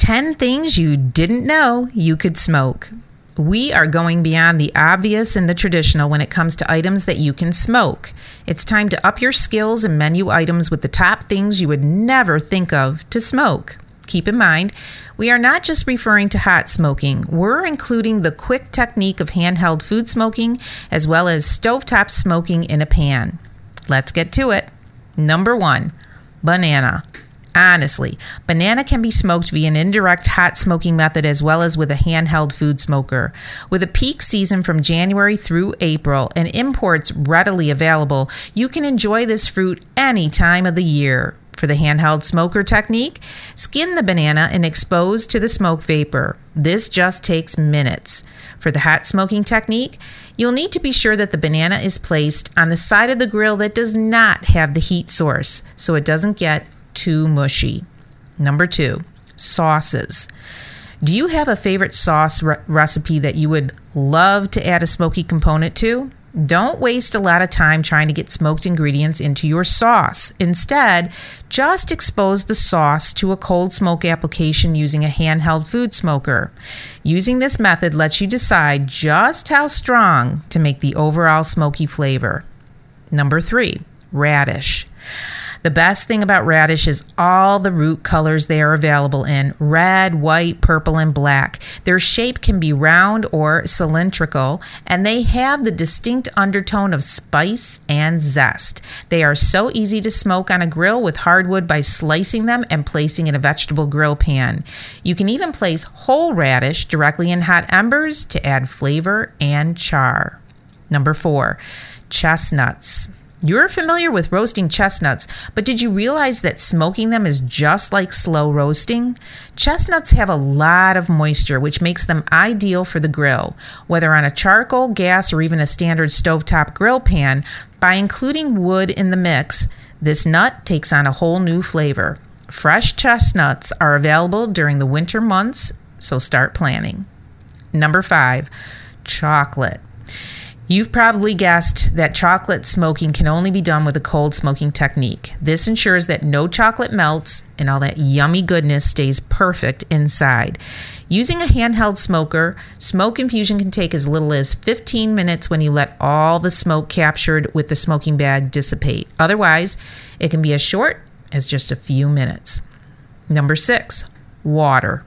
10 things you didn't know you could smoke. We are going beyond the obvious and the traditional when it comes to items that you can smoke. It's time to up your skills and menu items with the top things you would never think of to smoke. Keep in mind, we are not just referring to hot smoking. We're including the quick technique of handheld food smoking as well as stovetop smoking in a pan. Let's get to it. Number 1, banana. Honestly, banana can be smoked via an indirect hot smoking method as well as with a handheld food smoker. With a peak season from January through April and imports readily available, you can enjoy this fruit any time of the year. For the handheld smoker technique, skin the banana and expose to the smoke vapor. This just takes minutes. For the hot smoking technique, you'll need to be sure that the banana is placed on the side of the grill that does not have the heat source so it doesn't get too mushy. Number 2, sauces. Do you have a favorite sauce recipe that you would love to add a smoky component to? Don't waste a lot of time trying to get smoked ingredients into your sauce. Instead, just expose the sauce to a cold smoke application using a handheld food smoker. Using this method lets you decide just how strong to make the overall smoky flavor. Number 3, radish. The best thing about radish is all the root colors they are available in: red, white, purple, and black. Their shape can be round or cylindrical, and they have the distinct undertone of spice and zest. They are so easy to smoke on a grill with hardwood by slicing them and placing in a vegetable grill pan. You can even place whole radish directly in hot embers to add flavor and char. Number 4, chestnuts. You're familiar with roasting chestnuts, but did you realize that smoking them is just like slow roasting? Chestnuts have a lot of moisture, which makes them ideal for the grill. Whether on a charcoal, gas, or even a standard stovetop grill pan, by including wood in the mix, this nut takes on a whole new flavor. Fresh chestnuts are available during the winter months, so start planning. Number 5, chocolate. You've probably guessed that chocolate smoking can only be done with a cold smoking technique. This ensures that no chocolate melts and all that yummy goodness stays perfect inside. Using a handheld smoker, smoke infusion can take as little as 15 minutes when you let all the smoke captured with the smoking bag dissipate. Otherwise, it can be as short as just a few minutes. Number 6, water.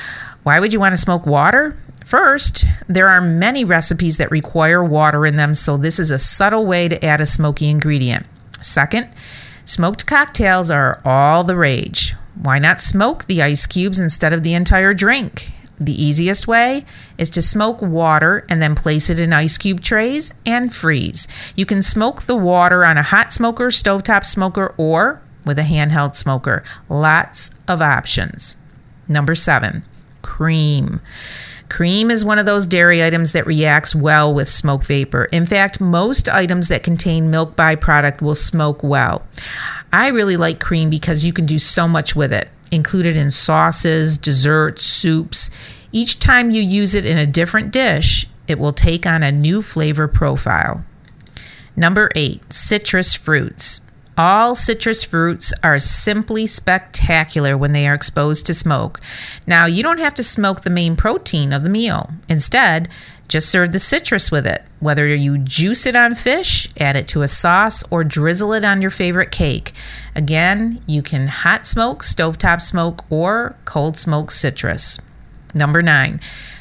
Why would you want to smoke water? First, there are many recipes that require water in them, so this is a subtle way to add a smoky ingredient. Second, smoked cocktails are all the rage. Why not smoke the ice cubes instead of the entire drink? The easiest way is to smoke water and then place it in ice cube trays and freeze. You can smoke the water on a hot smoker, stovetop smoker, or with a handheld smoker. Lots of options. Number 7, cream. Cream is one of those dairy items that reacts well with smoke vapor. In fact, most items that contain milk byproduct will smoke well. I really like cream because you can do so much with it. Included in sauces, desserts, soups. Each time you use it in a different dish, it will take on a new flavor profile. Number 8, citrus fruits. All citrus fruits are simply spectacular when they are exposed to smoke. Now, you don't have to smoke the main protein of the meal. Instead, just serve the citrus with it. Whether you juice it on fish, add it to a sauce, or drizzle it on your favorite cake. Again, you can hot smoke, stovetop smoke, or cold smoke citrus. Number 9,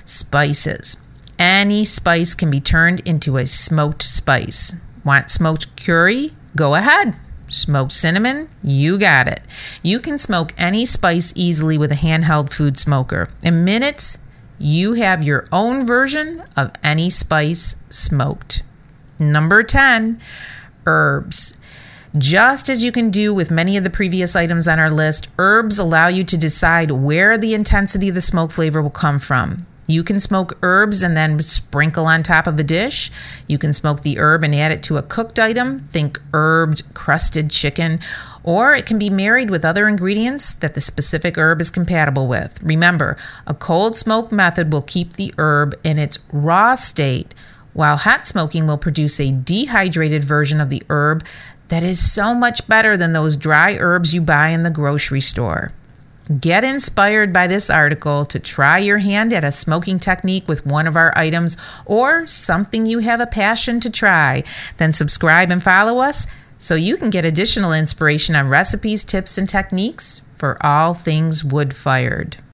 spices. Any spice can be turned into a smoked spice. Want smoked curry? Go ahead. Smoked cinnamon? You got it. You can smoke any spice easily with a handheld food smoker. In minutes, you have your own version of any spice smoked. Number 10, herbs. Just as you can do with many of the previous items on our list, herbs allow you to decide where the intensity of the smoke flavor will come from. You can smoke herbs and then sprinkle on top of a dish. You can smoke the herb and add it to a cooked item. Think herbed crusted chicken. Or it can be married with other ingredients that the specific herb is compatible with. Remember, a cold smoke method will keep the herb in its raw state, while hot smoking will produce a dehydrated version of the herb that is so much better than those dry herbs you buy in the grocery store. Get inspired by this article to try your hand at a smoking technique with one of our items or something you have a passion to try. Then subscribe and follow us so you can get additional inspiration on recipes, tips, and techniques for all things wood-fired.